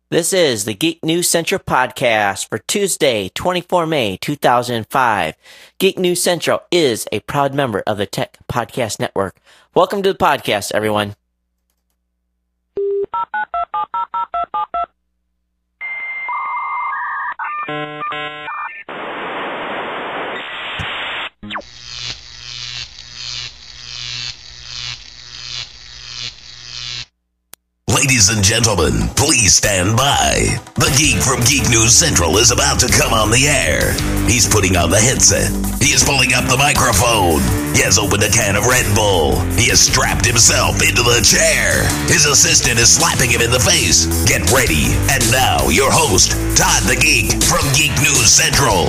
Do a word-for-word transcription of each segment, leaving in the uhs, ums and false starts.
This is the Geek News Central podcast for Tuesday, the twenty-fourth of May, two thousand five. Geek News Central is a proud member of the Tech Podcast Network. Welcome to the podcast, everyone. Ladies and gentlemen, please stand by. The geek from Geek News Central is about to come on the air. He's putting on the headset. He is pulling up the microphone. He has opened a can of Red Bull. He has strapped himself into the chair. His assistant is slapping him in the face. Get ready. And now, your host, Todd the Geek from Geek News Central.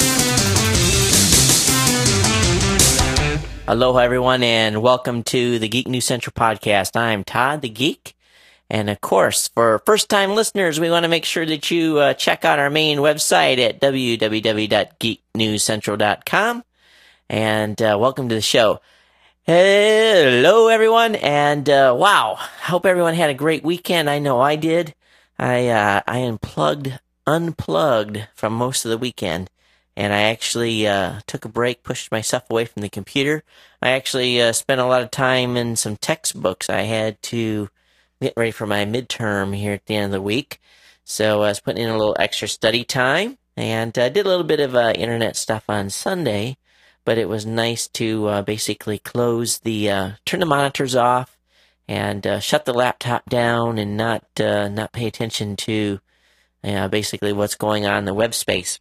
Aloha, everyone, and welcome to the Geek News Central podcast. I'm Todd the Geek. And of course, for first-time listeners, we want to make sure that you uh, check out our main website at w w w dot geek news central dot com. And uh, welcome to the show. Hello, everyone, and uh, wow, hope everyone had a great weekend. I know I did. I uh, I unplugged, unplugged from most of the weekend, and I actually uh, took a break, pushed myself away from the computer. I actually uh, spent a lot of time in some textbooks. I had to get ready for my midterm here at the end of the week. So I was putting in a little extra study time, and I uh, did a little bit of uh, internet stuff on Sunday, but it was nice to uh, basically close the, uh, turn the monitors off and uh, shut the laptop down and not uh, not pay attention to uh, basically what's going on in the web space.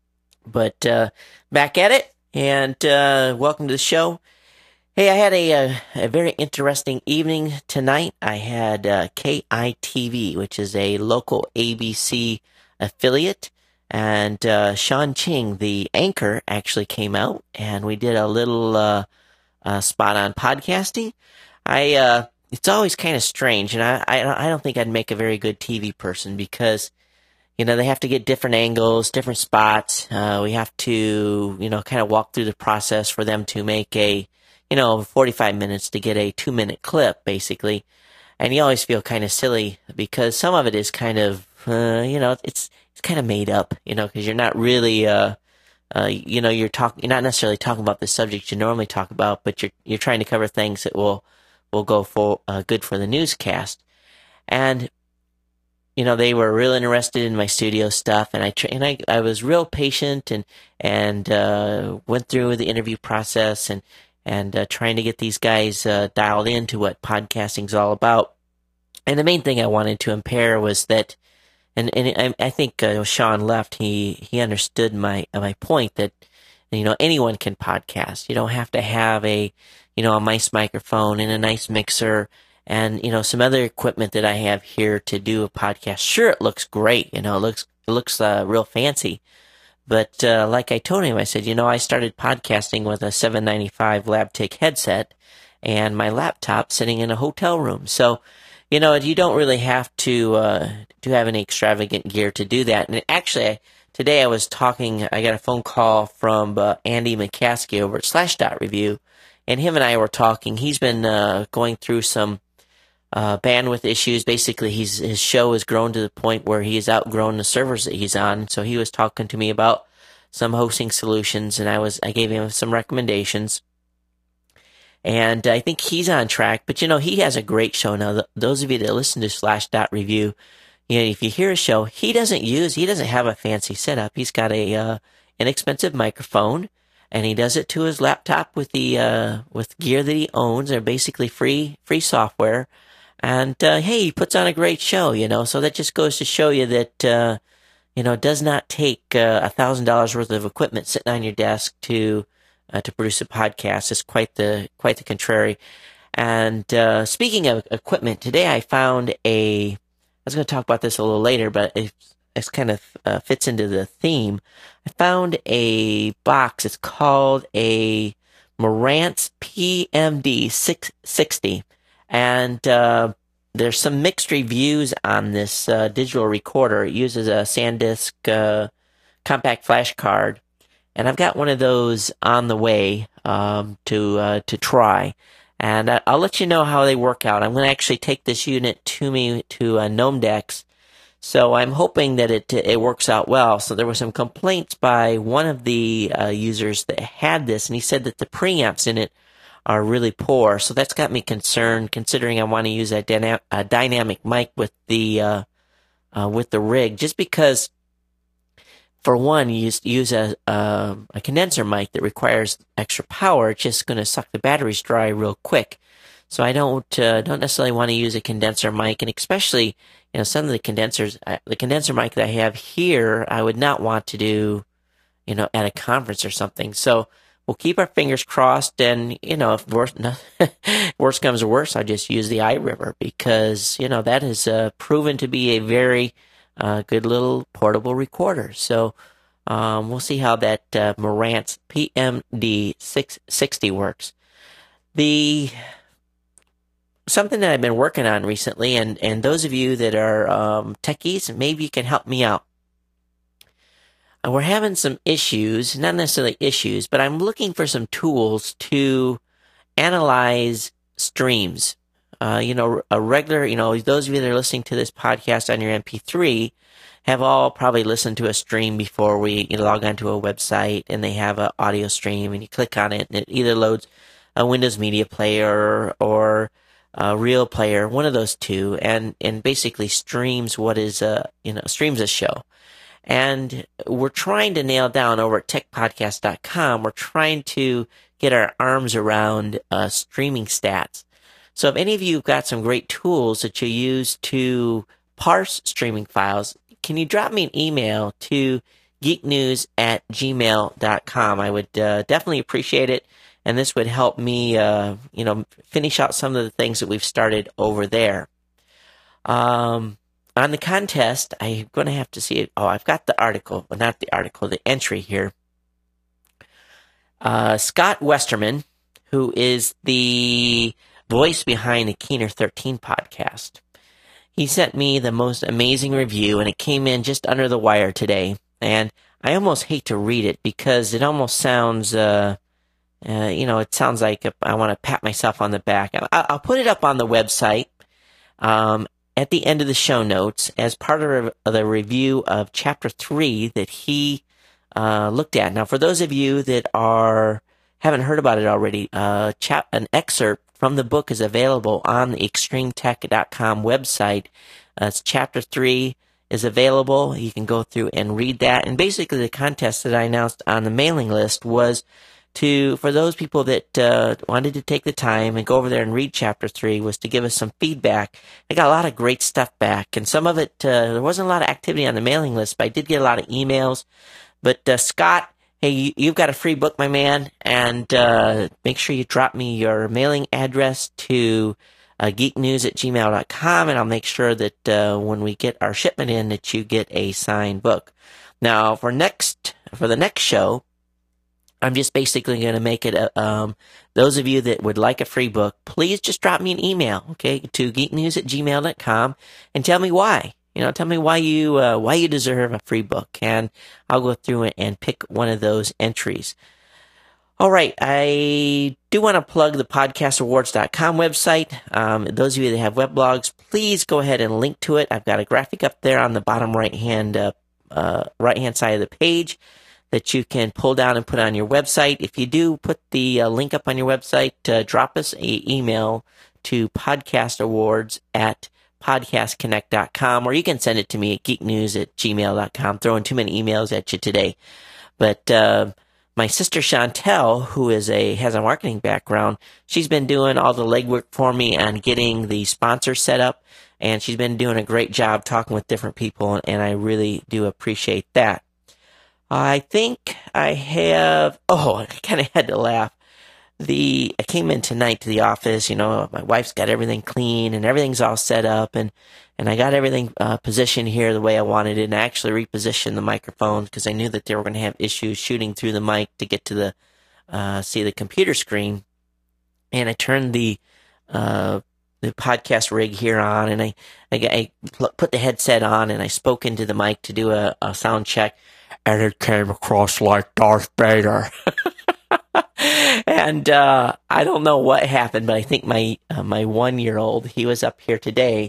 But uh, back at it, and uh, welcome to the show. Hey, I had a, a, a very interesting evening tonight. I had uh, K I T V, which is a local A B C affiliate, and uh, Sean Ching, the anchor, actually came out, and we did a little uh, uh, spot on podcasting. I uh, it's always kind of strange, and I, I I don't think I'd make a very good T V person because, you know, they have to get different angles, different spots. Uh, we have to, you know, kind of walk through the process for them to make a, you know, forty-five minutes to get a two-minute clip, basically. And you always feel kind of silly because some of it is kind of, uh, you know, it's it's kind of made up, you know, because you're not really, uh, uh, you know, you're talking, you're not necessarily talking about the subject you normally talk about, but you're you're trying to cover things that will will go for uh, good for the newscast. And you know, they were real interested in my studio stuff, and I and I I was real patient and and uh, went through the interview process and. and uh, trying to get these guys uh, dialed into what podcasting's all about. And the main thing I wanted to impair was that, and, and I, I think uh, Sean left, he, he understood my my point that, you know, anyone can podcast. You don't have to have a, you know, a nice microphone and a nice mixer and, you know, some other equipment that I have here to do a podcast. Sure, it looks great, you know, it looks, it looks uh, real fancy. But uh, like I told him, I said, you know, I started podcasting with a seven ninety-five Labtech headset and my laptop sitting in a hotel room. So, you know, you don't really have to uh, to have any extravagant gear to do that. And actually, today I was talking, I got a phone call from uh, Andy McCaskey over at Slashdot Review, and him and I were talking. He's been uh, going through some Uh, bandwidth issues. Basically, he's, his show has grown to the point where he has outgrown the servers that he's on. So he was talking to me about some hosting solutions, and I was I gave him some recommendations. And I think he's on track. But you know, he has a great show now. Th- those of you that listen to Slashdot Review, you know, if you hear a show, he doesn't use, he doesn't have a fancy setup. He's got a uh, inexpensive microphone, and he does it to his laptop with the uh, with gear that he owns. They're basically free free software. And, uh, hey, he puts on a great show, you know, so that just goes to show you that, uh, you know, it does not take a uh, thousand dollars worth of equipment sitting on your desk to, uh, to produce a podcast. It's quite the, quite the contrary. And, uh, speaking of equipment, today I found a, I was going to talk about this a little later, but it, it kind of uh, fits into the theme. I found a box. It's called a Marantz P M D six sixty. And uh, there's some mixed reviews on this uh, digital recorder. It uses a SanDisk uh, compact flash card, and I've got one of those on the way um, to uh, to try. And I'll let you know how they work out. I'm going to actually take this unit to me to uh, Gnomedex So I'm hoping that it it works out well. So there were some complaints by one of the uh, users that had this, and he said that the preamps in it are really poor. So that's got me concerned, considering I want to use a, dyna- a dynamic mic with the uh, uh, with the rig, just because, for one, you use, use a uh, a condenser mic that requires extra power. It's just going to suck the batteries dry real quick. So I don't uh, don't necessarily want to use a condenser mic, and especially, you know, some of the condensers, uh, the condenser mic that I have here, I would not want to do, you know, at a conference or something. So we'll keep our fingers crossed, and, you know, if worse, no, worse comes to worse, I'll just use the iRiver, because, you know, that has uh, proven to be a very uh, good little portable recorder. So um, we'll see how that uh, Marantz P M D six sixty works. The Something that I've been working on recently, and, and those of you that are um, techies, maybe you can help me out. Uh, we're having some issues, not necessarily issues, but I'm looking for some tools to analyze streams. Uh, you know, a regular, you know, those of you that are listening to this podcast on your M P three have all probably listened to a stream before. We you know, log onto a website and they have an audio stream, and you click on it and it either loads a Windows Media Player or a Real Player, one of those two, and, and basically streams what is a, you know, streams a show. And we're trying to nail down over at tech podcast dot com, we're trying to get our arms around uh, streaming stats. So if any of you have got some great tools that you use to parse streaming files, can you drop me an email to geeknews at gmail dot com? I would uh, definitely appreciate it. And this would help me, uh, you know, finish out some of the things that we've started over there. Um, on the contest, I'm going to have to see it. Oh, I've got the article. Well, not the article, the entry here. Uh, Scott Westerman, who is the voice behind the Keener thirteen podcast, he sent me the most amazing review, and it came in just under the wire today. And I almost hate to read it because it almost sounds... Uh, Uh, you know, it sounds like I want to pat myself on the back. I'll put it up on the website um, at the end of the show notes as part of the review of Chapter three that he uh, looked at. Now, for those of you that are haven't heard about it already, uh, chap- an excerpt from the book is available on the extreme tech dot com website. Uh, it's Chapter three is available. You can go through and read that. And basically the contest that I announced on the mailing list was to, for those people that uh, wanted to take the time and go over there and read Chapter three, was to give us some feedback. I got a lot of great stuff back, and some of it, uh, there wasn't a lot of activity on the mailing list, but I did get a lot of emails. But uh, Scott, hey, you, you've got a free book, my man, and uh, make sure you drop me your mailing address to uh, geeknews at gmail dot com, and I'll make sure that uh, when we get our shipment in that you get a signed book. Now, for next for the next show, I'm just basically going to make it, a, um, those of you that would like a free book, please just drop me an email, okay, to geeknews at gmail dot com and tell me why. You know, tell me why you, uh, why you deserve a free book, and I'll go through it and pick one of those entries. All right, I do want to plug the podcast awards dot com website. Um, those of you that have web blogs, please go ahead and link to it. I've got a graphic up there on the bottom right-hand, uh, uh, right-hand side of the page that you can pull down and put on your website. If you do put the uh, link up on your website, uh, drop us an email to podcastawards at podcast connect dot com, or you can send it to me at geeknews at gmail dot com. Throwing too many emails at you today. But uh, my sister Chantel, who is a has a marketing background, she's been doing all the legwork for me on getting the sponsor set up, and she's been doing a great job talking with different people, and I really do appreciate that. I think I have, oh, I kind of had to laugh. The, I came in tonight to the office, you know, my wife's got everything clean and everything's all set up, and, and I got everything uh, positioned here the way I wanted it, and I actually repositioned the microphones because I knew that they were going to have issues shooting through the mic to get to the, uh, see the computer screen. And I turned the, uh, the podcast rig here on, and I, I, I put the headset on, and I spoke into the mic to do a, a sound check. And it came across like Darth Vader. And uh, I don't know what happened, but I think my uh, my one-year-old, he was up here today,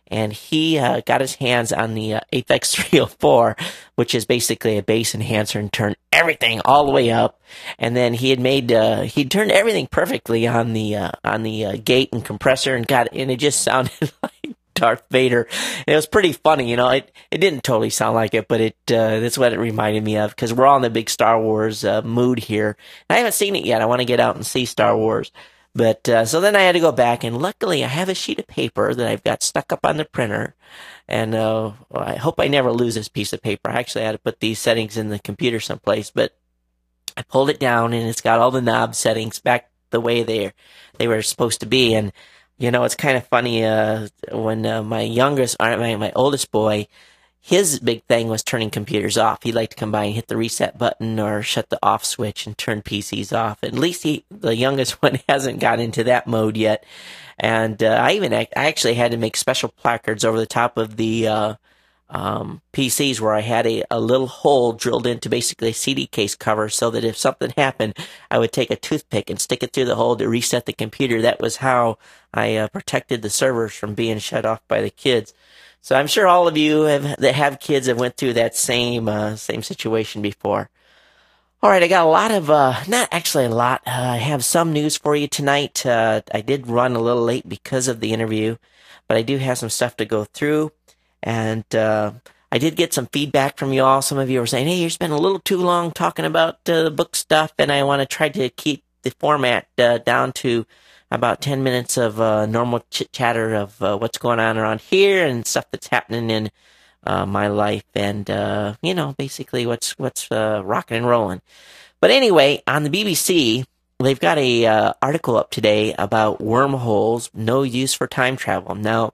and he uh, got his hands on the uh, Aphex three oh four, which is basically a bass enhancer, and turned everything all the way up. And then he had made uh, he turned everything perfectly on the uh, on the uh, gate and compressor, and got and it just sounded like Darth Vader. And it was pretty funny, you know. It it didn't totally sound like it, but it uh, that's what it reminded me of, because we're all in the big Star Wars uh, mood here. And I haven't seen it yet. I want to get out and see Star Wars. But, uh, so then I had to go back, and luckily I have a sheet of paper that I've got stuck up on the printer, and, uh, well, I hope I never lose this piece of paper. I actually had to put these settings in the computer someplace, but I pulled it down, and it's got all the knob settings back the way they they were supposed to be. And, you know, it's kind of funny, uh, when, uh, my youngest, or my, my oldest boy, his big thing was turning computers off. He liked to come by and hit the reset button or shut the off switch and turn P Cs off. At least he, the youngest one, hasn't got into that mode yet. And uh, I even I actually had to make special placards over the top of the uh, um, P Cs where I had a, a little hole drilled into basically a C D case cover, so that if something happened, I would take a toothpick and stick it through the hole to reset the computer. That was how I uh, protected the servers from being shut off by the kids. So I'm sure all of you have, that have kids have went through that same uh, same situation before. All right, I got a lot of, uh, not actually a lot. Uh, I have some news for you tonight. Uh, I did run a little late because of the interview, but I do have some stuff to go through. And uh, I did get some feedback from you all. Some of you were saying, hey, you're spending a little too long talking about uh, the book stuff, and I want to try to keep the format uh, down to about ten minutes of uh, normal chit-chatter of uh, what's going on around here and stuff that's happening in uh, my life, and, uh, you know, basically what's what's uh, rocking and rolling. But anyway, on the B B C, they've got a uh, article up today about wormholes, no use for time travel. Now,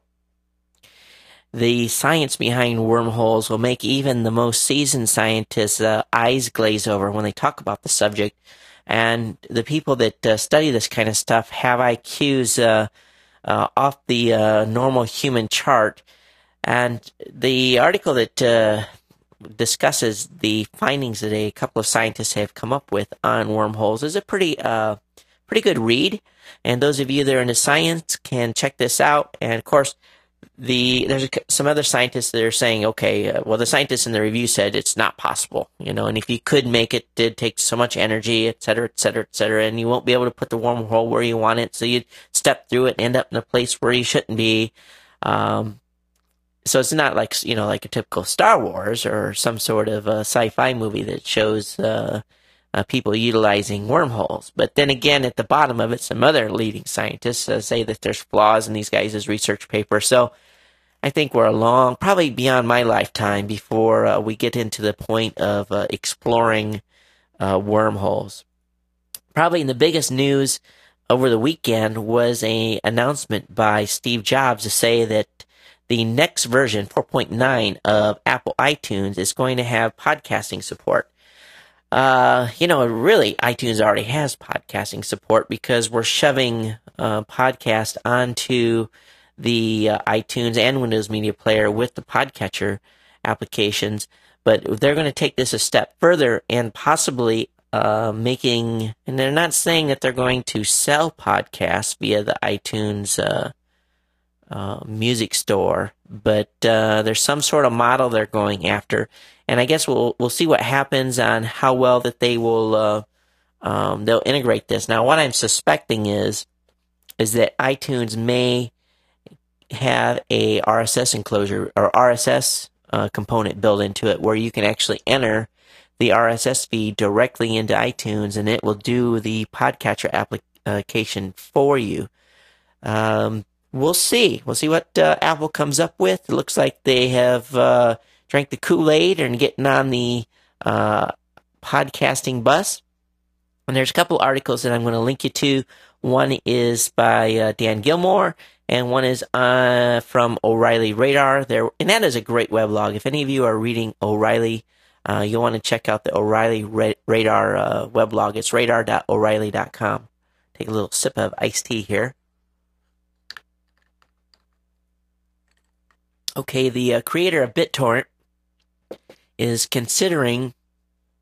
the science behind wormholes will make even the most seasoned scientists' uh, eyes glaze over when they talk about the subject. And the people that uh, study this kind of stuff have I Qs uh, uh, off the uh, normal human chart. And the article that uh, discusses the findings that a couple of scientists have come up with on wormholes is a pretty, uh, pretty good read. And those of you that are into science can check this out. And of course, The there's a, some other scientists that are saying, okay, uh, well, the scientists in the review said it's not possible, you know, and if you could make it, it takes so much energy, et cetera, et cetera, et cetera, and you won't be able to put the wormhole where you want it, so you'd step through it and end up in a place where you shouldn't be. Um, so it's not like, you know, like a typical Star Wars or some sort of a sci-fi movie that shows uh, uh, people utilizing wormholes. But then again, at the bottom of it, some other leading scientists uh, say that there's flaws in these guys' research paper. So I think we're a long, probably beyond my lifetime, before uh, we get into the point of uh, exploring uh, wormholes. Probably the biggest news over the weekend was a announcement by Steve Jobs to say that the next version, four point nine of Apple iTunes, is going to have podcasting support. Uh, you know, really, iTunes already has podcasting support because we're shoving uh, podcast onto the uh, iTunes and Windows Media Player with the Podcatcher applications. But they're going to take this a step further and possibly uh, making, and they're not saying that they're going to sell podcasts via the iTunes uh, uh, music store, but uh, there's some sort of model they're going after. And I guess we'll we'll see what happens on how well that they will uh, um, they'll integrate this. Now, what I'm suspecting is is that iTunes may have a R S S enclosure or R S S uh, component built into it, where you can actually enter the R S S feed directly into iTunes, and it will do the Podcatcher application for you. Um, we'll see. We'll see what uh, Apple comes up with. It looks like they have uh, drank the Kool-Aid and getting on the uh, podcasting bus. And there's a couple articles that I'm going to link you to. One is by uh, Dan Gilmore, and one is uh, from O'Reilly Radar. There, and that is a great weblog. If any of you are reading O'Reilly, uh, you'll want to check out the O'Reilly Ra- Radar uh, weblog. It's radar dot o'reilly dot com. Take a little sip of iced tea here. Okay, the uh, creator of BitTorrent is considering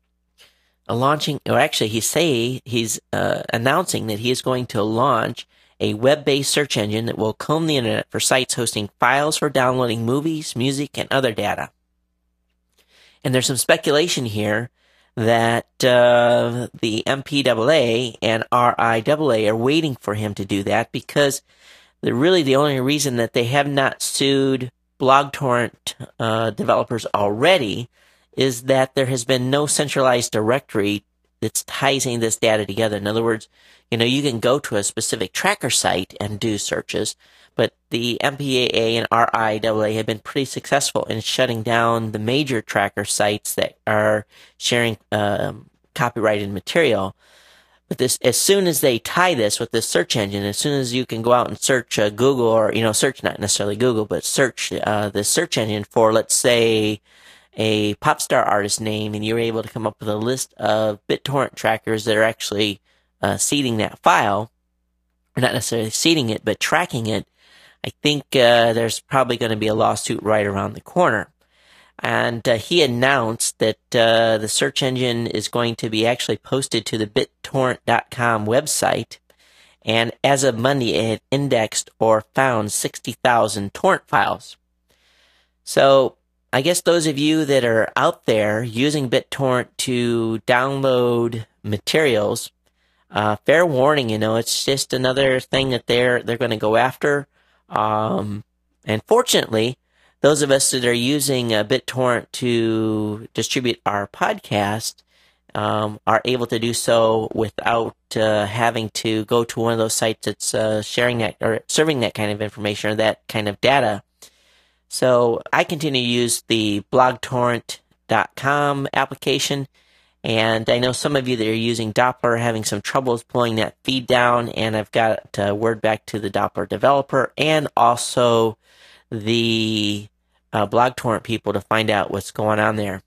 uh, launching, or actually he's say he's uh, announcing that he is going to launch a web-based search engine that will comb the internet for sites hosting files for downloading movies, music, and other data. And there's some speculation here that uh, the M P A A and R I A A are waiting for him to do that, because the, really the only reason that they have not sued BlogTorrent uh, developers already is that there has been no centralized directory that's ties this data together. In other words, you know, you can go to a specific tracker site and do searches, but the M P A A and R I A A have been pretty successful in shutting down the major tracker sites that are sharing um, copyrighted material. But this, as soon as they tie this with this search engine, as soon as you can go out and search uh, Google, or, you know, search not necessarily Google, but search uh, the search engine for, let's say, a pop star artist name, and you're able to come up with a list of BitTorrent trackers that are actually uh, seeding that file, or not necessarily seeding it, but tracking it, I think uh, there's probably going to be a lawsuit right around the corner. And uh, he announced that uh, the search engine is going to be actually posted to the bit torrent dot com website. And as of Monday, it had indexed or found sixty thousand torrent files. So I guess those of you that are out there using BitTorrent to download materials, uh, fair warning, you know, it's just another thing that they're they're going to go after. Um, and fortunately, those of us that are using uh, BitTorrent to distribute our podcast um, are able to do so without uh, having to go to one of those sites that's uh, sharing that or serving that kind of information or that kind of data. So I continue to use the blog torrent dot com application, and I know some of you that are using Doppler are having some troubles pulling that feed down, and I've got uh, word back to the Doppler developer and also the uh, BlogTorrent people to find out what's going on there.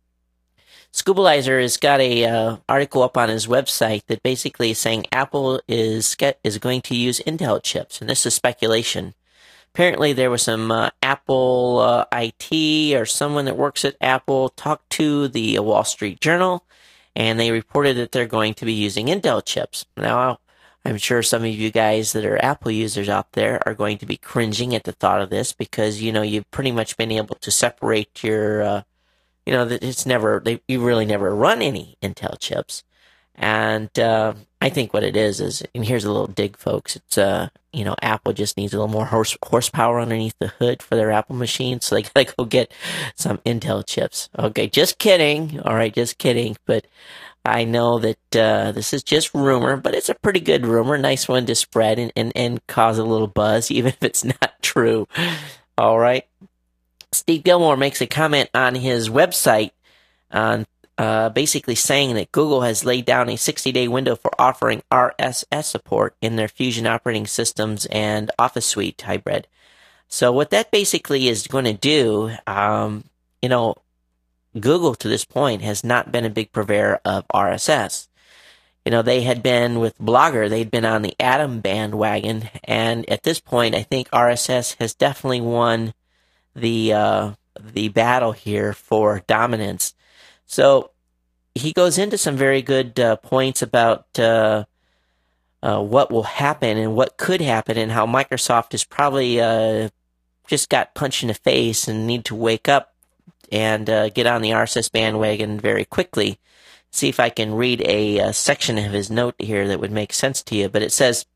Scoobalizer has got a uh, article up on his website that basically is saying Apple is is going to use Intel chips, and this is speculation. Apparently, there was some uh, Apple uh, I T or someone that works at Apple talked to the Wall Street Journal, and they reported that they're going to be using Intel chips. Now, I'm sure some of you guys that are Apple users out there are going to be cringing at the thought of this, because, you know, you've pretty much been able to separate your, uh, you know, that it's never, they, you really never run any Intel chips. And uh, I think what it is is, and here's a little dig, folks. It's uh, you know, Apple just needs a little more horse horsepower underneath the hood for their Apple machine, so they gotta go get some Intel chips. Okay, just kidding. All right, just kidding. But I know that uh, this is just rumor, but it's a pretty good rumor, nice one to spread and and, and cause a little buzz, even if it's not true. All right. Steve Gilmore makes a comment on his website on. Uh, basically saying that Google has laid down a sixty-day window for offering R S S support in their Fusion operating systems and Office Suite hybrid. So what that basically is going to do, um, you know, Google to this point has not been a big purveyor of R S S. You know, they had been with Blogger, they'd been on the Atom bandwagon, and at this point, I think R S S has definitely won the uh, the battle here for dominance. So he goes into some very good uh, points about uh, uh, what will happen and what could happen, and how Microsoft has probably uh, just got punched in the face and need to wake up and uh, get on the R S S bandwagon very quickly. See if I can read a, a section of his note here that would make sense to you. But it says,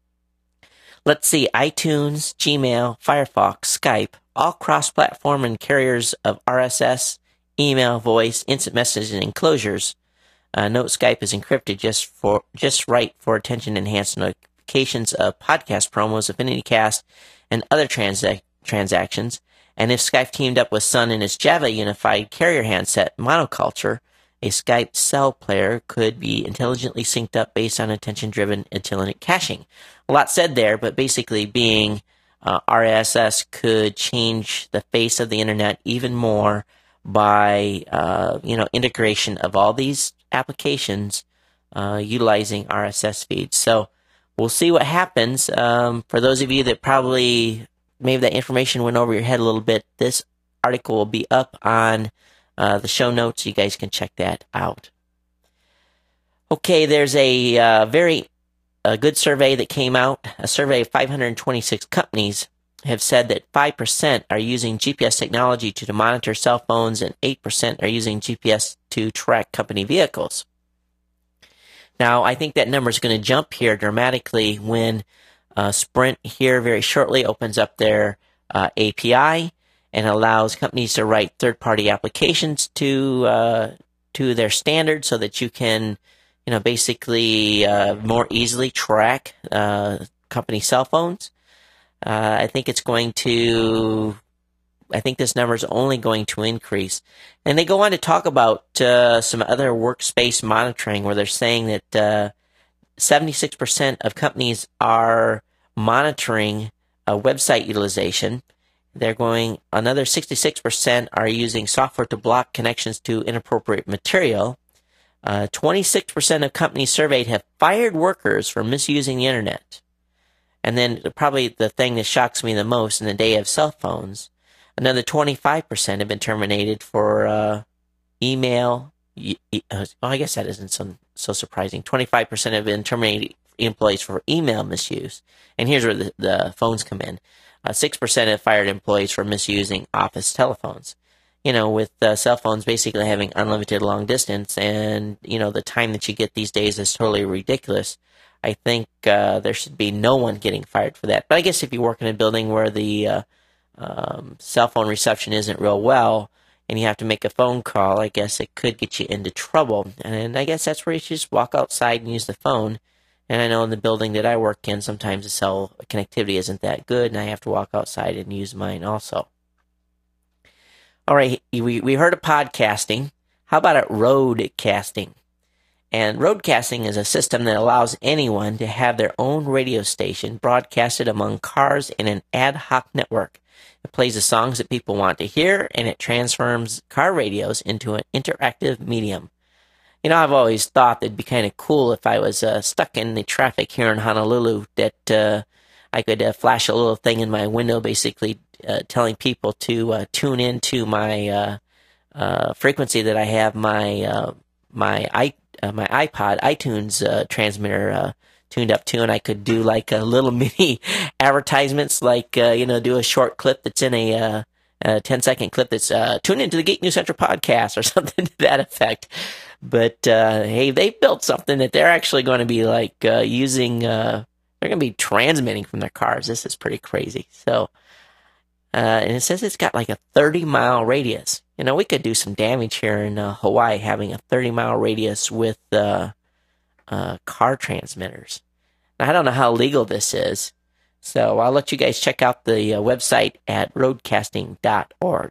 let's see, iTunes, Gmail, Firefox, Skype, all cross-platform and carriers of R S S, email, voice, instant messaging, and enclosures. Uh, note Skype is encrypted just for just right for attention-enhanced notifications of podcast promos, Affinity Cast, and other transa- transactions. And if Skype teamed up with Sun in its Java unified carrier handset Monoculture, a Skype cell player could be intelligently synced up based on attention-driven intelligent caching. A lot said there, but basically being uh, R S S could change the face of the internet even more by, uh, you know, integration of all these applications uh, utilizing R S S feeds. So we'll see what happens. Um, for those of you that probably, maybe that information went over your head a little bit, this article will be up on uh, the show notes. You guys can check that out. Okay, there's a uh, very a good survey that came out. A survey of five hundred twenty-six companies have said that five percent are using G P S technology to monitor cell phones, and eight percent are using G P S to track company vehicles. Now, I think that number is going to jump here dramatically when uh, Sprint here very shortly opens up their uh, A P I and allows companies to write third-party applications to uh, to their standards, so that you can, you know, basically uh, more easily track uh, company cell phones. Uh, I think it's going to. I think this number is only going to increase. And they go on to talk about uh, some other workspace monitoring, where they're saying that uh, seventy-six percent of companies are monitoring uh, website utilization. They're going, another sixty-six percent are using software to block connections to inappropriate material. Uh, twenty-six percent of companies surveyed have fired workers for misusing the internet. And then probably the thing that shocks me the most, in the day of cell phones, another twenty-five percent have been terminated for uh, email. Oh, I guess that isn't so, so surprising. twenty-five percent have been terminated employees for email misuse. And here's where the, the phones come in. Uh, six percent have fired employees for misusing office telephones. You know, with uh, cell phones basically having unlimited long distance, and, you know, the time that you get these days is totally ridiculous. I think uh, there should be no one getting fired for that. But I guess if you work in a building where the uh, um, cell phone reception isn't real well, and you have to make a phone call, I guess it could get you into trouble. And I guess that's where you should just walk outside and use the phone. And I know in the building that I work in, sometimes the cell connectivity isn't that good, and I have to walk outside and use mine also. All right, we, we heard of podcasting. How about it roadcasting? And roadcasting is a system that allows anyone to have their own radio station broadcasted among cars in an ad hoc network. It plays the songs that people want to hear, and it transforms car radios into an interactive medium. You know, I've always thought it'd be kind of cool if I was uh, stuck in the traffic here in Honolulu, that uh, I could uh, flash a little thing in my window, basically uh, telling people to uh, tune into my uh, uh, frequency that I have my uh, my i uh, my iPod iTunes uh, transmitter uh, tuned up to, and I could do like a little mini advertisements, like uh, you know, do a short clip that's in a uh, a ten second clip that's uh, tune into the Geek News Central podcast or something to that effect. But uh, hey, they built something that they're actually going to be like uh, using. Uh, they're going to be transmitting from their cars. This is pretty crazy. So, uh, and it says it's got like a thirty mile radius. You know, we could do some damage here in uh, Hawaii, having a thirty mile radius with uh, uh, car transmitters. Now, I don't know how legal this is, so I'll let you guys check out the uh, website at roadcasting dot org.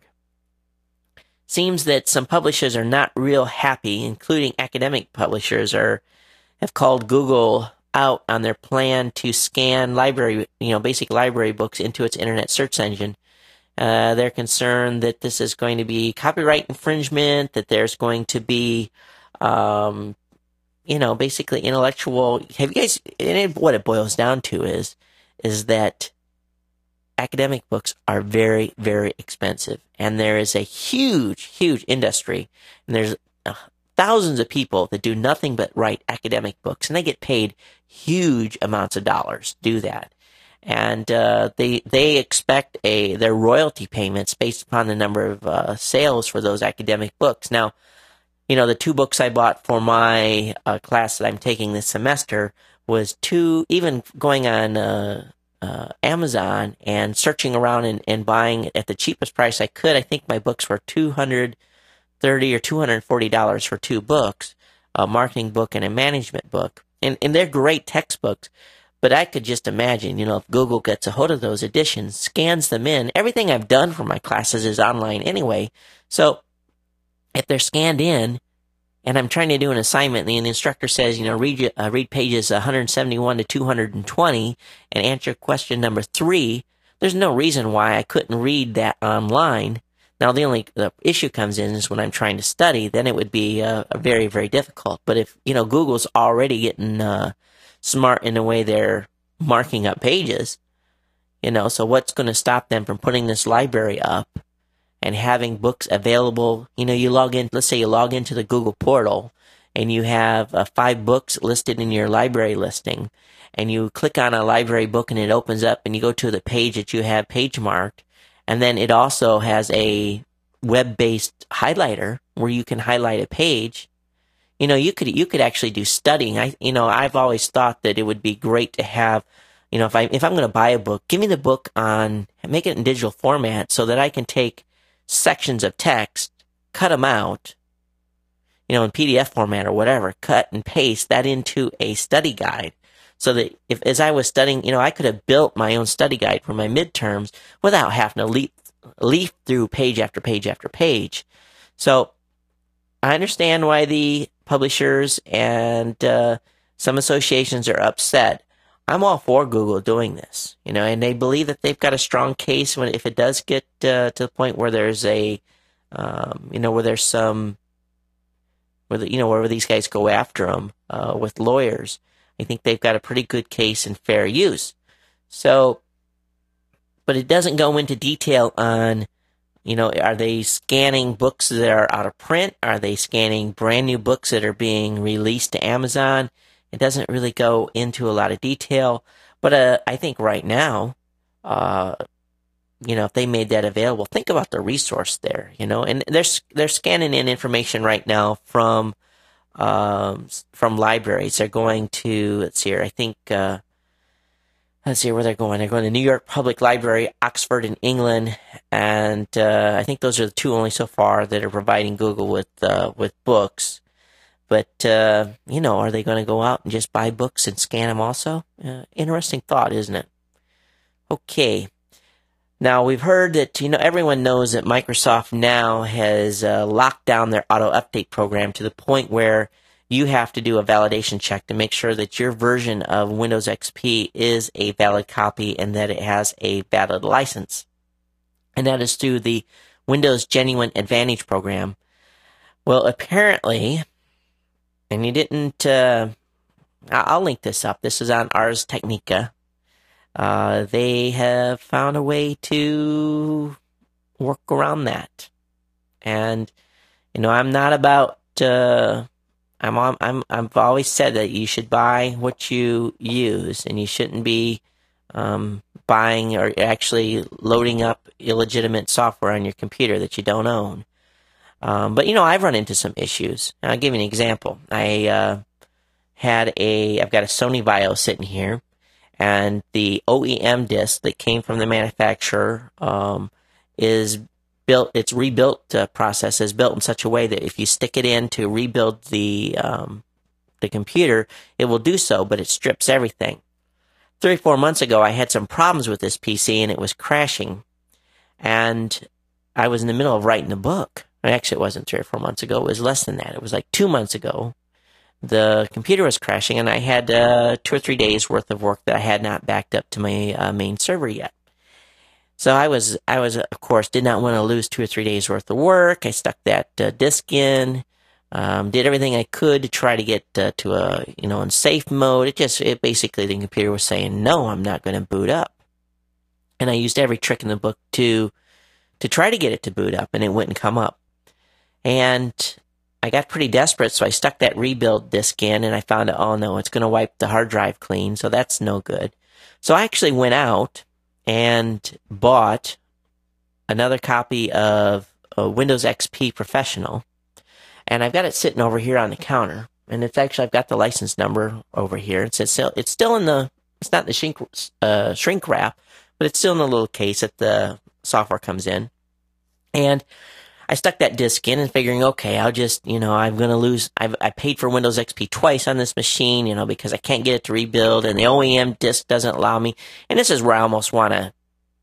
Seems that some publishers are not real happy, including academic publishers, are have called Google out on their plan to scan library, you know, basic library books into its internet search engine. Uh, they're concerned that this is going to be copyright infringement, that there's going to be, um, you know, basically intellectual. Have you guys? And what it boils down to is, is that academic books are very, very expensive, and there is a huge, huge industry, and there's uh, thousands of people that do nothing but write academic books, and they get paid huge amounts of dollars to do that. And uh, they they expect a their royalty payments based upon the number of uh, sales for those academic books. Now, you know, the two books I bought for my uh, class that I'm taking this semester was two, even going on uh, uh, Amazon and searching around and, and buying at the cheapest price I could. I think my books were two hundred thirty dollars or two hundred forty dollars for two books, a marketing book and a management book. And, and they're great textbooks. But I could just imagine, you know, if Google gets a hold of those editions, scans them in, everything I've done for my classes is online anyway. So if they're scanned in and I'm trying to do an assignment and the instructor says, you know, read, uh, read pages one seventy-one to two hundred twenty and answer question number three, there's no reason why I couldn't read that online. Now, the only the issue comes in is when I'm trying to study, then it would be uh, very, very difficult. But if, you know, Google's already getting uh, smart in the way they're marking up pages, you know, so what's going to stop them from putting this library up and having books available? You know, you log in, let's say you log into the Google portal and you have uh, five books listed in your library listing, and you click on a library book and it opens up and you go to the page that you have page marked, and then it also has a web-based highlighter where you can highlight a page. You know, you could you could actually do studying. I you know, I've always thought that it would be great to have, you know, if I if I'm going to buy a book, give me the book on, make it in digital format so that I can take sections of text, cut them out, you know, in P D F format or whatever, cut and paste that into a study guide. So that if, as I was studying, you know, I could have built my own study guide for my midterms without having to leaf, leaf through page after page after page. So I understand why the publishers and uh, some associations are upset. I'm all for Google doing this, you know, and they believe that they've got a strong case when, if it does get uh, to the point where there's a, um, you know, where there's some, where the, you know, where these guys go after them uh, with lawyers. I think they've got a pretty good case in fair use. So, but it doesn't go into detail on, you know, are they scanning books that are out of print? Are they scanning brand new books that are being released to Amazon? It doesn't really go into a lot of detail. But uh, I think right now, uh, you know, if they made that available, think about the resource there, you know, and they're, they're scanning in information right now from Um, from libraries. They're going to, let's see here, I think, uh, let's see where they're going. They're going to New York Public Library, Oxford in England, and uh, I think those are the two only so far that are providing Google with uh, with books. But, uh, you know, are they going to go out and just buy books and scan them also? Uh, interesting thought, isn't it? Okay. Now, we've heard that, you know, everyone knows that Microsoft now has uh, locked down their auto-update program to the point where you have to do a validation check to make sure that your version of Windows X P is a valid copy and that it has a valid license. And that is through the Windows Genuine Advantage program. Well, apparently, and you didn't, uh, I'll link this up. This is on Ars Technica. Uh, they have found a way to work around that. And, you know, I'm not about, uh, I'm, on, I'm, I've always said that you should buy what you use and you shouldn't be, um, buying or actually loading up illegitimate software on your computer that you don't own. Um, but, you know, I've run into some issues. I'll give you an example. I, uh, had a, I've got a Sony Vaio sitting here. And the O E M disc that came from the manufacturer um, is built, its rebuilt uh, process is built in such a way that if you stick it in to rebuild the um, the computer, it will do so, but it strips everything. Three or four months ago, I had some problems with this P C, and it was crashing. And I was in the middle of writing a book. Actually, it wasn't three or four months ago. It was less than that. It was like two months ago. The computer was crashing, and I had uh, two or three days worth of work that I had not backed up to my uh, main server yet. So I was, I was, of course, did not want to lose two or three days worth of work. I stuck that uh, disk in, um, did everything I could to try to get uh, to a, you know, in safe mode. It just, it basically, the computer was saying, no, I'm not going to boot up. And I used every trick in the book to, to try to get it to boot up, and it wouldn't come up. And I got pretty desperate, so I stuck that rebuild disk in, and I found out, oh no, it's going to wipe the hard drive clean, so that's no good. So I actually went out and bought another copy of uh, Windows X P Professional, and I've got it sitting over here on the counter, and it's actually, I've got the license number over here. It's still, it's still in the, it's not in the shrink, uh, shrink wrap, but it's still in the little case that the software comes in. And I stuck that disk in and figuring, okay, I'll just, you know, I'm going to lose, I've, I paid for Windows X P twice on this machine, you know, because I can't get it to rebuild, and the O E M disk doesn't allow me. And this is where I almost want to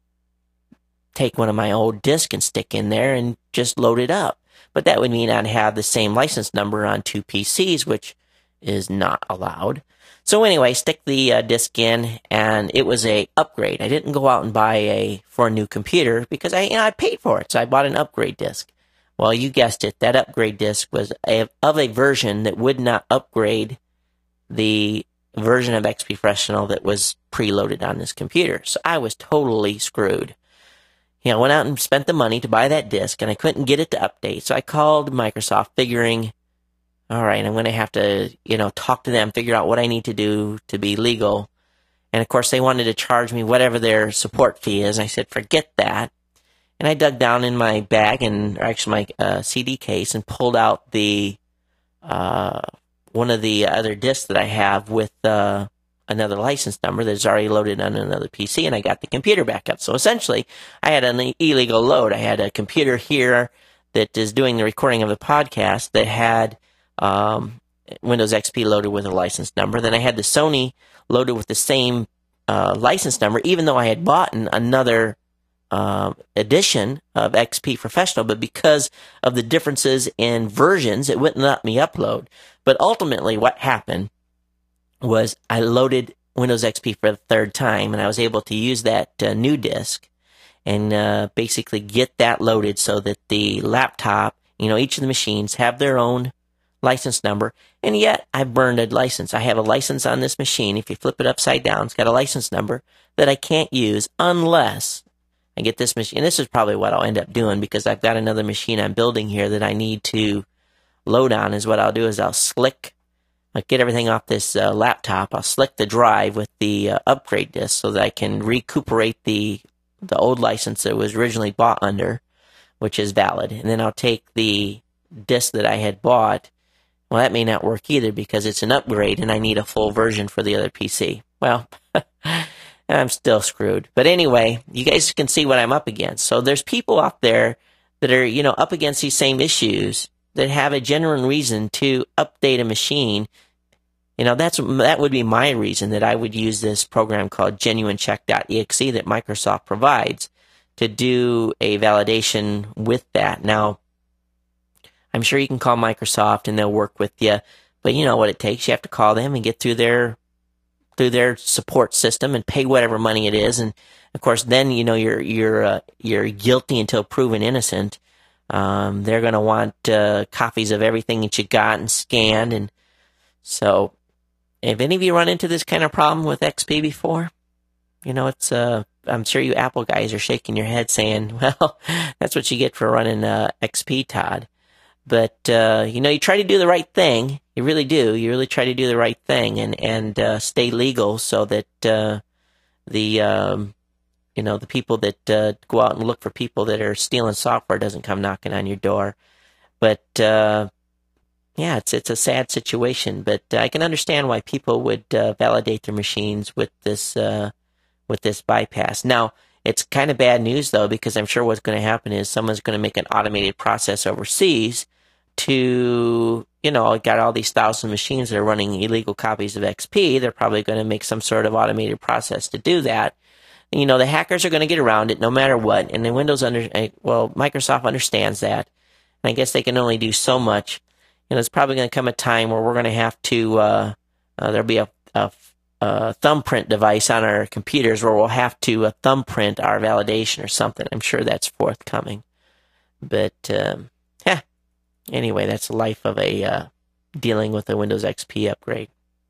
take one of my old disks and stick in there and just load it up. But that would mean I'd have the same license number on two P Cs, which is not allowed. So anyway, stick the uh, disk in, and it was a upgrade. I didn't go out and buy a for a new computer because I, you know, I paid for it, so I bought an upgrade disk. Well, you guessed it, that upgrade disk was a, of a version that would not upgrade the version of X P Professional that was preloaded on this computer. So I was totally screwed. You know, I went out and spent the money to buy that disk, and I couldn't get it to update. So I called Microsoft figuring, all right, I'm going to have to, you know, talk to them, figure out what I need to do to be legal And of course, they wanted to charge me whatever their support fee is. I said, forget that. And I dug down in my bag and or actually my uh, C D case and pulled out the uh, one of the other discs that I have with uh, another license number that's already loaded on another P C, and I got the computer back up. So essentially, I had an illegal load. I had a computer here that is doing the recording of the podcast that had um, Windows X P loaded with a license number. Then I had the Sony loaded with the same uh, license number, even though I had bought another uh, edition of X P Professional, but because of the differences in versions, it wouldn't let me upload. But ultimately, what happened was I loaded Windows X P for the third time, and I was able to use that uh, new disk and uh, basically get that loaded so that the laptop, you know, each of the machines have their own license number, and yet I burned a license. I have a license on this machine. If you flip it upside down, it's got a license number that I can't use unless I get this machine. And this is probably what I'll end up doing because I've got another machine I'm building here that I need to load on. Is what I'll do is I'll slick, I'll get everything off this uh, laptop. I'll slick the drive with the uh, upgrade disk so that I can recuperate the the old license that was originally bought under, which is valid. And then I'll take the disk that I had bought. Well, that may not work either because it's an upgrade and I need a full version for the other P C. Well, I'm still screwed. But anyway, you guys can see what I'm up against. So there's people out there that are, you know, up against these same issues that have a genuine reason to update a machine. You know, that's that would be my reason that I would use this program called genuine check dot E X E that Microsoft provides to do a validation with that. Now, I'm sure you can call Microsoft and they'll work with you, but you know what it takes. You have to call them and get through their through their support system and pay whatever money it is. And of course, then you know you're you're uh, you're guilty until proven innocent. Um, they're going to want uh, copies of everything that you got and scanned. And so, have any of you run into this kind of problem with X P before? You know, it's uh, I'm sure you Apple guys are shaking your head saying, "Well, that's what you get for running uh, X P, Todd." But, uh, you know, you try to do the right thing. You really do. You really try to do the right thing and, and uh, stay legal so that uh, the, um, you know, the people that uh, go out and look for people that are stealing software doesn't come knocking on your door. But, uh, yeah, it's it's a sad situation. But I can understand why people would uh, validate their machines with this uh, with this bypass. Now, it's kind of bad news, though, because I'm sure what's going to happen is someone's going to make an automated process overseas to, you know, got all these thousand machines that are running illegal copies of X P. They're probably going to make some sort of automated process to do that. And, you know, the hackers are going to get around it no matter what. And then Windows, under, well, Microsoft understands that. And I guess they can only do so much. And it's probably going to come a time where we're going to have to, uh, uh, there'll be a, a a thumbprint device on our computers where we'll have to uh, thumbprint our validation or something. I'm sure that's forthcoming. But, um, yeah. Anyway, that's the life of a uh, dealing with a Windows X P upgrade.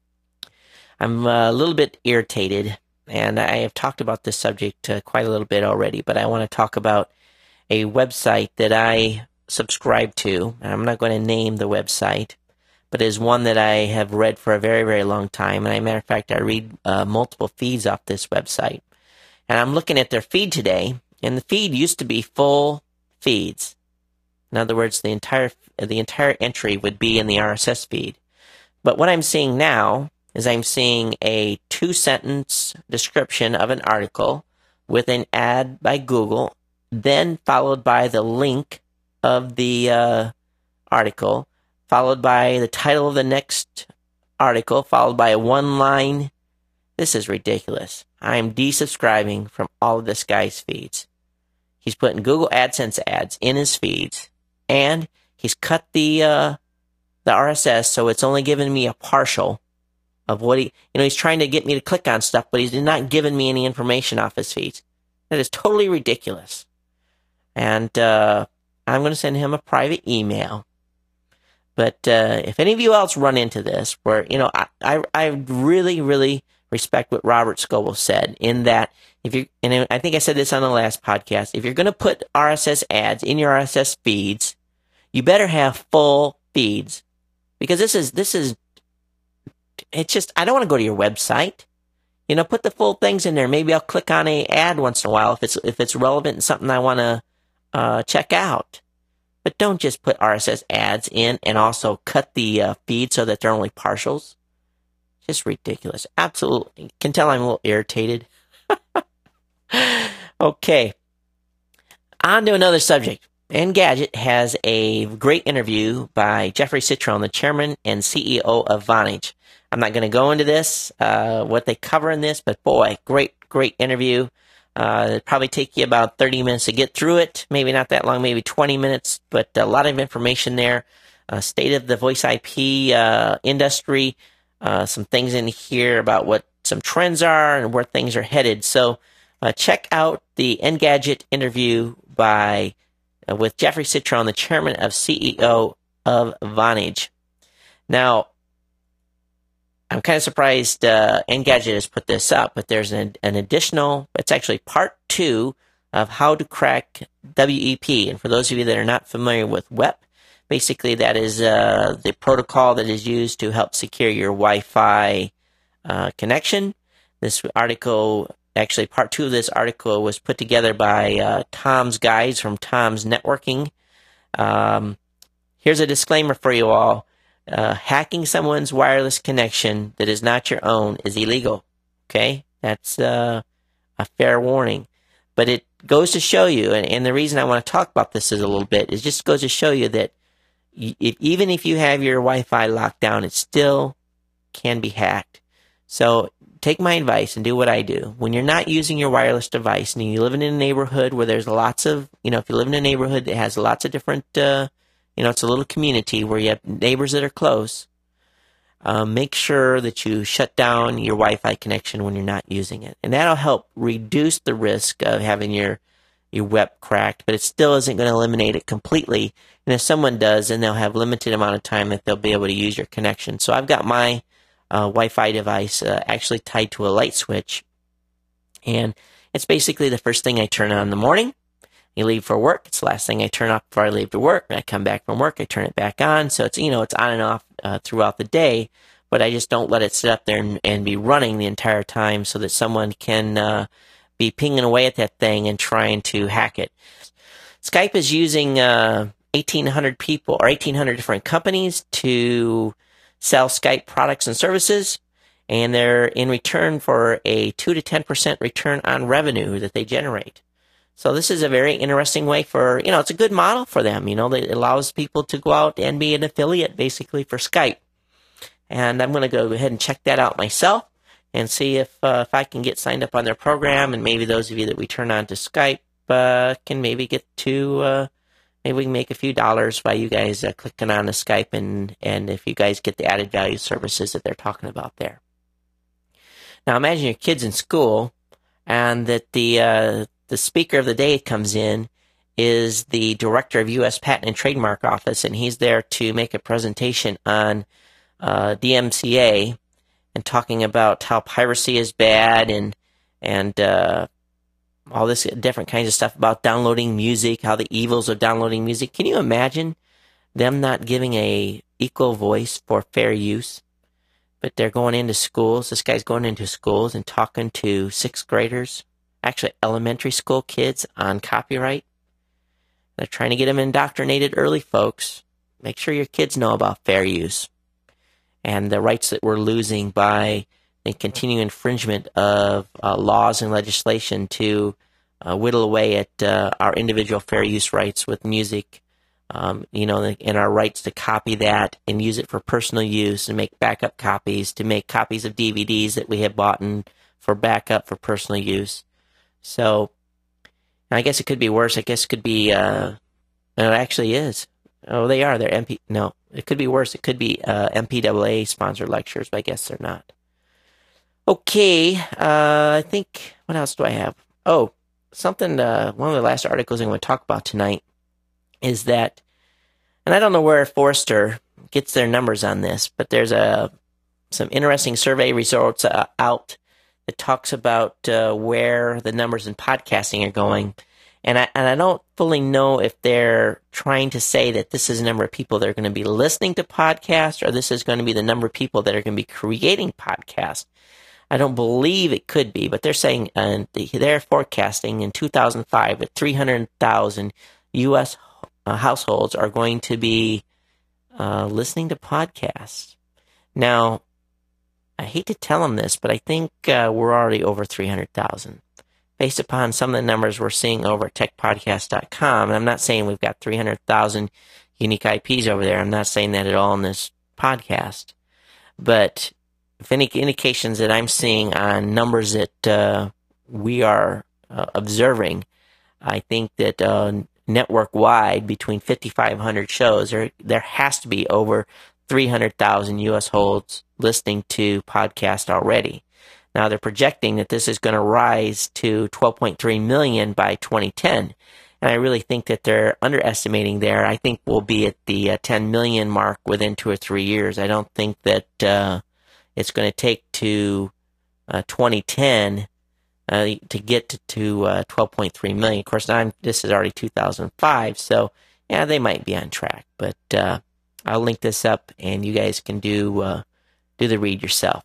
I'm uh, a little bit irritated, and I have talked about this subject uh, quite a little bit already, but I want to talk about a website that I subscribe to. I'm not going to name the website, but is one that I have read for a very, very long time. And as a matter of fact, I read uh, multiple feeds off this website. And I'm looking at their feed today, and the feed used to be full feeds. In other words, the entire the entire entry would be in the R S S feed. But what I'm seeing now is I'm seeing a two-sentence description of an article with an ad by Google, then followed by the link of the uh, article, followed by the title of the next article, followed by a one-line. This is ridiculous. I am desubscribing from all of this guy's feeds. He's putting Google AdSense ads in his feeds, and he's cut the uh, the R S S, so it's only giving me a partial of what he, you know, he's trying to get me to click on stuff, but he's not giving me any information off his feeds. That is totally ridiculous. And uh, I'm going to send him a private email. But uh, if any of you else run into this, where, you know, I, I, I really, really respect what Robert Scoble said in that if you, and I think I said this on the last podcast, if you're going to put R S S ads in your R S S feeds, you better have full feeds, because this is, this is, it's just, I don't want to go to your website. you know, put the full things in there. Maybe I'll click on a ad once in a while if it's if it's relevant and something I want to uh, check out. But don't just put R S S ads in and also cut the uh, feed so that they're only partials. Just ridiculous. Absolutely. You can tell I'm a little irritated. Okay. On to another subject. Engadget has a great interview by Jeffrey Citron, the chairman and C E O of Vonage. I'm not going to go into this, uh, what they cover in this, but boy, great, great interview. Uh, it'll probably take you about thirty minutes to get through it. Maybe not that long, maybe twenty minutes, but a lot of information there. Uh, state of the voice I P uh, industry, uh, some things in here about what some trends are and where things are headed. So uh, check out the Engadget interview by uh, with Jeffrey Citron, the chairman of C E O of Vonage. Now, I'm kind of surprised uh, Engadget has put this up, but there's an, an additional, it's actually part two of how to crack W E P. And for those of you that are not familiar with W E P, basically that is uh, the protocol that is used to help secure your Wi-Fi uh, connection. This article, actually part two of this article was put together by uh, Tom's Guides from Tom's Networking. Um, here's a disclaimer for you all. Uh, hacking someone's wireless connection that is not your own is illegal. Okay? That's uh, a fair warning. But it goes to show you, and, and the reason I want to talk about this is a little bit, is just goes to show you that y- if, even if you have your Wi-Fi locked down, it still can be hacked. So take my advice and do what I do. When you're not using your wireless device and you live in a neighborhood where there's lots of, you know, if you live in a neighborhood that has lots of different uh, you know, it's a little community where you have neighbors that are close. Um, make sure that you shut down your Wi-Fi connection when you're not using it. And that'll help reduce the risk of having your, your W E P cracked, but it still isn't going to eliminate it completely. And if someone does, then they'll have limited amount of time that they'll be able to use your connection. So I've got my uh, Wi-Fi device uh, actually tied to a light switch. And it's basically the first thing I turn on in the morning. You leave for work, it's the last thing I turn off before I leave to work. When I come back from work, I turn it back on. So it's, you know, it's on and off uh, throughout the day, but I just don't let it sit up there and, and be running the entire time so that someone can uh, be pinging away at that thing and trying to hack it. Skype is using uh, eighteen hundred people or eighteen hundred different companies to sell Skype products and services, and they're in return for a two to ten percent return on revenue that they generate. So this is a very interesting way for, you know, it's a good model for them. You know, it allows people to go out and be an affiliate basically for Skype. And I'm going to go ahead and check that out myself and see if uh, if I can get signed up on their program. And maybe those of you that we turn on to Skype uh, can maybe get to, uh, maybe we can make a few dollars by you guys uh, clicking on the Skype and, and if you guys get the added value services that they're talking about there. Now imagine your kid's in school and that the uh, the speaker of the day comes in is the director of U S Patent and Trademark Office, and he's there to make a presentation on uh, D M C A and talking about how piracy is bad and and uh, all this different kinds of stuff about downloading music, how the evils of downloading music. Can you imagine them not giving a equal voice for fair use? But they're going into schools. This guy's going into schools and talking to sixth graders, actually elementary school kids, on copyright. They're trying to get them indoctrinated early, folks. Make sure your kids know about fair use and the rights that we're losing by the continuing infringement of uh, laws and legislation to uh, whittle away at uh, our individual fair use rights with music, um, you know, and our rights to copy that and use it for personal use and make backup copies, to make copies of D V Ds that we have bought in for backup for personal use. So, I guess it could be worse. I guess it could be, uh, it actually is. Oh, they are. They're M P, no, it could be worse. It could be uh, M P A A sponsored lectures, but I guess they're not. Okay, uh, I think, what else do I have? Oh, something, uh, one of the last articles I'm going to talk about tonight is that, and I don't know where Forrester gets their numbers on this, but there's a some interesting survey results uh, out that talks about uh, where the numbers in podcasting are going. And I, and I don't fully know if they're trying to say that this is the number of people that are going to be listening to podcasts or this is going to be the number of people that are going to be creating podcasts. I don't believe it could be, but they're saying uh, they're forecasting in two thousand five that three hundred thousand U S uh, households are going to be uh, listening to podcasts. Now, I hate to tell them this, but I think uh, we're already over three hundred thousand. Based upon some of the numbers we're seeing over at tech podcast dot com, and I'm not saying we've got three hundred thousand unique I Ps over there. I'm not saying that at all in this podcast. But if any indications that I'm seeing on numbers that uh, we are uh, observing, I think that uh, network-wide, between fifty-five hundred shows, there, there has to be over three hundred thousand U S holds listening to podcasts already. Now, they're projecting that this is going to rise to twelve point three million by twenty ten. And I really think that they're underestimating there. I think we'll be at the uh, ten million mark within two or three years. I don't think that uh, it's going to take to uh, twenty ten uh, to get to, to uh, twelve point three million. Of course, I'm, this is already two thousand five, so yeah, they might be on track. But uh, I'll link this up, and you guys can do uh, do the read yourself.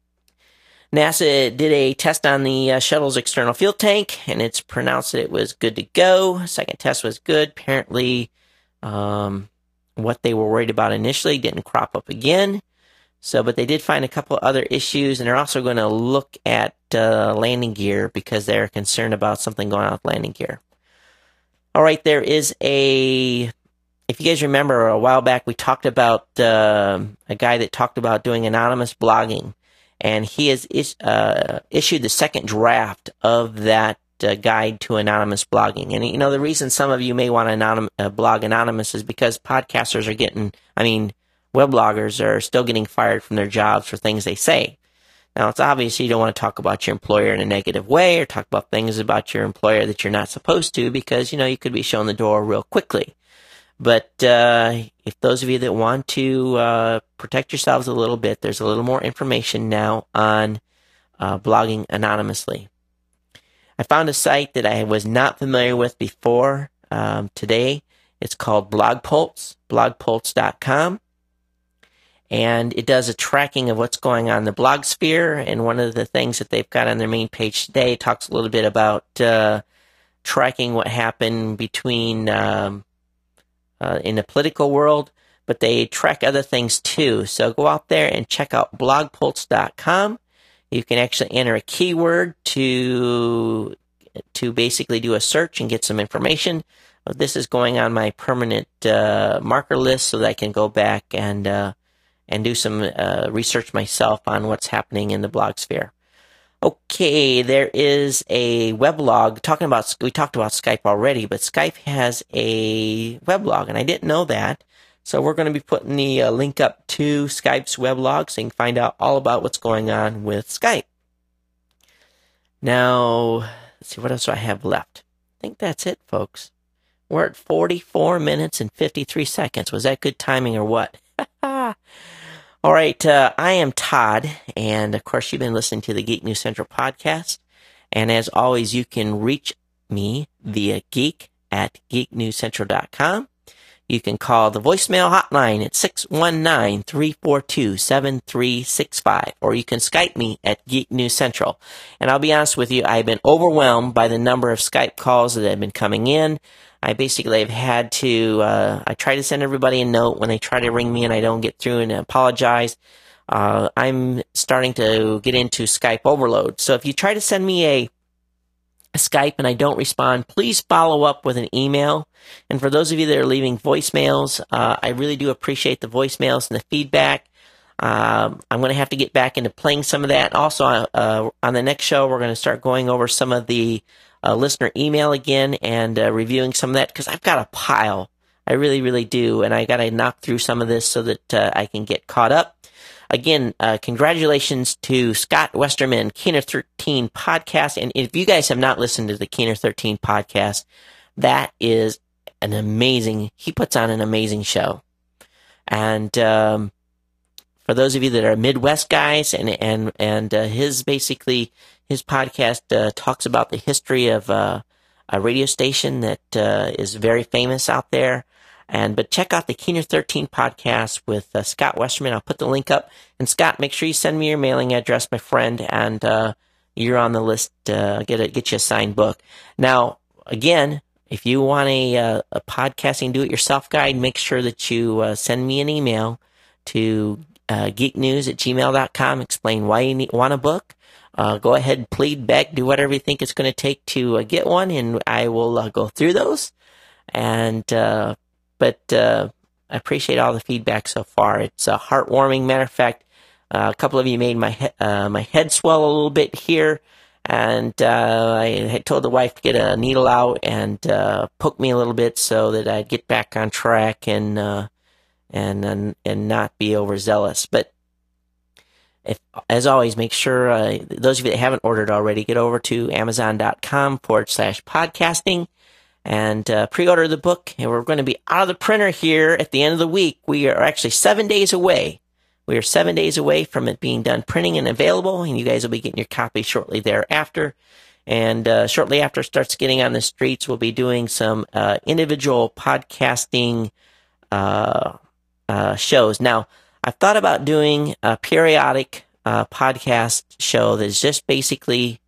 NASA did a test on the uh, shuttle's external fuel tank, and it's pronounced that it was good to go. Second test was good. Apparently, um, what they were worried about initially didn't crop up again. So, but they did find a couple other issues, and they're also going to look at uh, landing gear because they're concerned about something going on with landing gear. All right, there is a... If you guys remember, a while back we talked about uh, a guy that talked about doing anonymous blogging. And he has is, uh, issued the second draft of that uh, guide to anonymous blogging. And, you know, the reason some of you may want to anonym, uh, blog anonymous is because podcasters are getting, I mean, web bloggers are still getting fired from their jobs for things they say. Now, it's obvious you don't want to talk about your employer in a negative way or talk about things about your employer that you're not supposed to because, you know, you could be shown the door real quickly. But uh, if those of you that want to uh, protect yourselves a little bit, there's a little more information now on uh, blogging anonymously. I found a site that I was not familiar with before um, today. It's called BlogPulse, blog pulse dot com. And it does a tracking of what's going on in the blog sphere. And one of the things that they've got on their main page today talks a little bit about uh, tracking what happened between... Um, Uh, in the political world, but they track other things too. So go out there and check out blog pulse dot com. You can actually enter a keyword to to basically do a search and get some information. This is going on my permanent uh, marker list so that I can go back and uh, and do some uh, research myself on what's happening in the blog sphere. Okay, there is a weblog talking about, we talked about Skype already, but Skype has a weblog, and I didn't know that. So we're going to be putting the uh, link up to Skype's weblog so you can find out all about what's going on with Skype. Now, let's see, what else do I have left? I think that's it, folks. We're at forty-four minutes and fifty-three seconds. Was that good timing or what? All right, uh, I am Todd, and of course you've been listening to the Geek News Central podcast, and as always, you can reach me via geek at geek news central dot com. You can call the voicemail hotline at six one nine, three four two, seven three six five, or you can Skype me at Geek News Central. And I'll be honest with you, I've been overwhelmed by the number of Skype calls that have been coming in. I basically have had to, uh, I try to send everybody a note when they try to ring me and I don't get through and apologize. Uh, I'm starting to get into Skype overload. So if you try to send me a, a Skype and I don't respond, please follow up with an email. And for those of you that are leaving voicemails, uh, I really do appreciate the voicemails and the feedback. Um, I'm going to have to get back into playing some of that. Also, uh, on the next show, we're going to start going over some of the Uh, listener email again and uh, reviewing some of that because I've got a pile. I really, really do. And I got to knock through some of this so that uh, I can get caught up. Again, uh, congratulations to Scott Westerman, Keener thirteen podcast. And if you guys have not listened to the Keener thirteen podcast, that is an amazing, he puts on an amazing show. And um, for those of you that are Midwest guys, and and and uh, his basically his podcast uh, talks about the history of uh, a radio station that uh, is very famous out there. And but check out the Keener thirteen podcast with uh, Scott Westerman. I'll put the link up. And Scott, make sure you send me your mailing address, my friend, and uh, you're on the list. Uh, get a, get you a signed book. Now, again, if you want a, uh, a podcasting do-it-yourself guide, make sure that you uh, send me an email to uh, geeknews at gmail dot com. Explain why you need, want a book. Uh, go ahead and plead, beg, do whatever you think it's going to take to uh, get one, and I will uh, go through those. And uh, but uh, I appreciate all the feedback so far. It's uh, heartwarming. Matter of fact, uh, a couple of you made my he- uh, my head swell a little bit here. And uh, I had told the wife to get a needle out and uh, poke me a little bit so that I'd get back on track and uh, and, and and not be overzealous. But if, as always, make sure uh, those of you that haven't ordered already, get over to amazon.com forward slash podcasting and uh, pre-order the book. And we're going to be out of the printer here at the end of the week. We are actually seven days away. We are seven days away from it being done printing and available, and you guys will be getting your copy shortly thereafter. And uh, shortly after it starts getting on the streets, we'll be doing some uh, individual podcasting uh, uh, shows. Now, I've thought about doing a periodic uh, podcast show that's just basically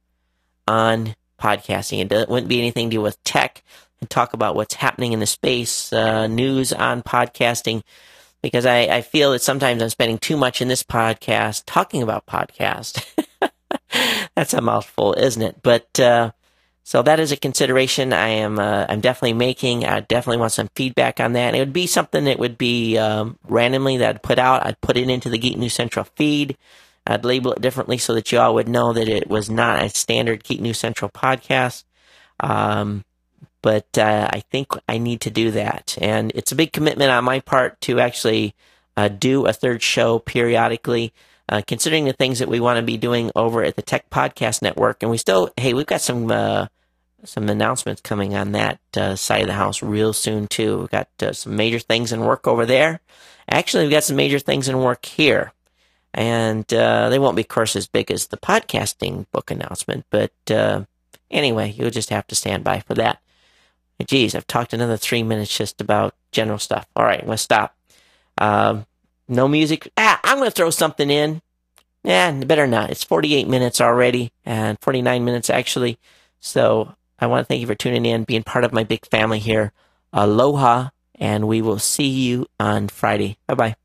on podcasting. It wouldn't be anything to do with tech, and talk about what's happening in the space, uh, news on podcasting. Because I, I feel that sometimes I'm spending too much in this podcast talking about podcast. That's a mouthful, isn't it? But uh, so that is a consideration I am uh, I'm definitely making. I definitely want some feedback on that. And it would be something that would be um, randomly that I'd put out. I'd put it into the Geek News Central feed. I'd label it differently so that you all would know that it was not a standard Geek News Central podcast. Um, But uh, I think I need to do that. And it's a big commitment on my part to actually uh, do a third show periodically, uh, considering the things that we want to be doing over at the Tech Podcast Network. And we still, hey, we've got some uh, some announcements coming on that uh, side of the house real soon, too. We've got uh, some major things in work over there. Actually, we've got some major things in work here. And uh, they won't be, of course, as big as the podcasting book announcement. But uh, anyway, you'll just have to stand by for that. Geez, I've talked another three minutes just about general stuff. All right, I'm going to stop. Um, no music. Ah, I'm going to throw something in. Yeah, better not. It's forty-eight minutes already, and forty-nine minutes actually. So I want to thank you for tuning in, being part of my big family here. Aloha, and we will see you on Friday. Bye-bye.